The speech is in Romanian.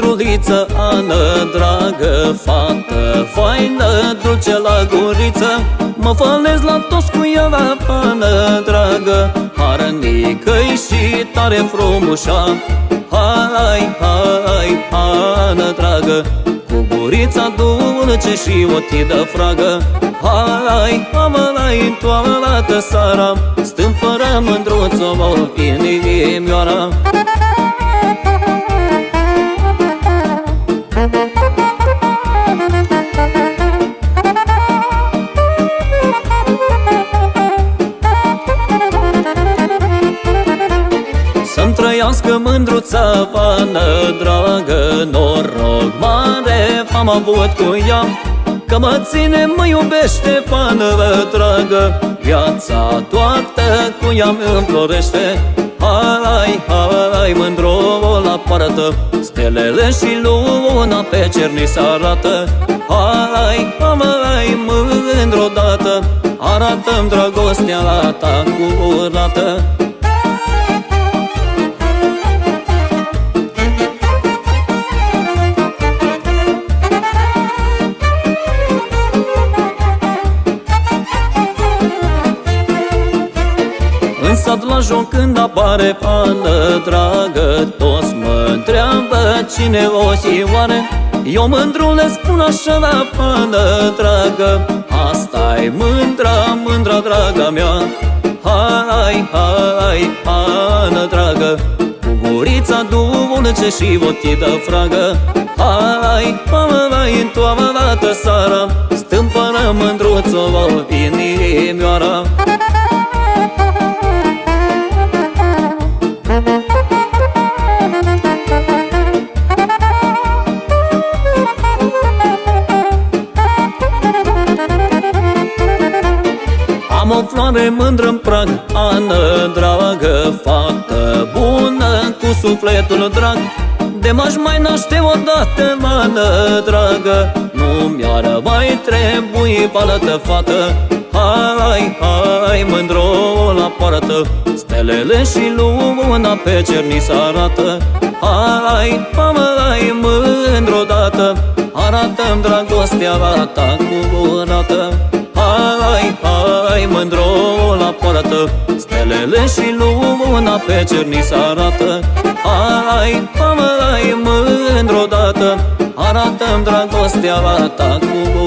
mândruliță, Ana, dragă fată, faină, dulce la guriță. Mă fălesc la toți cu ea, Ana, dragă, harnică-i și tare frumușa. Hai, hai, Ana, dragă, cu gurița dulce și ochii fragă. Hai, amălai, toată seara, stâmpără mândruță-o inimioara. Să-mi trăiască mândruța, Ana, dragă, noroc mare am avut cu ea, că mă ține, mă iubește, Ana, dragă, viața toată cu ea îmi florește. Hai, hai, mândro la poartă, stelele și luna pe cer ni se arată. Hai, hai, mândro odată, arată-mi dragostea la ta curată. În sat la joc când apare, Ana, dragă, toți mă întreabă cine o și oare. Eu mândrule spun așa, Ana, dragă, asta-i mândra, mândra, draga mea. Hai, hai, Ana, dragă, cu gurița dulce și ochii de fragă. Hai, hai, toată seara, stâmpără mândruță-o inimioara. Am o floare mândră-n prag, Ana, dragă, fată bună, cu sufletul drag. De m-aș mai naște odată, Ana, dragă, nu mi-ar mai trebui altă fată. Hai, hai, mândro la poartă, stelele și luna pe cer ni se arată. Hai, hai, mândro odată, arată-mi dragostea la ta curată. Hai, hai, mândro la poartă, stelele și luna pe cer ni se arată. Hai, hai, mândro odată, arată-mi dragostea la ta curată.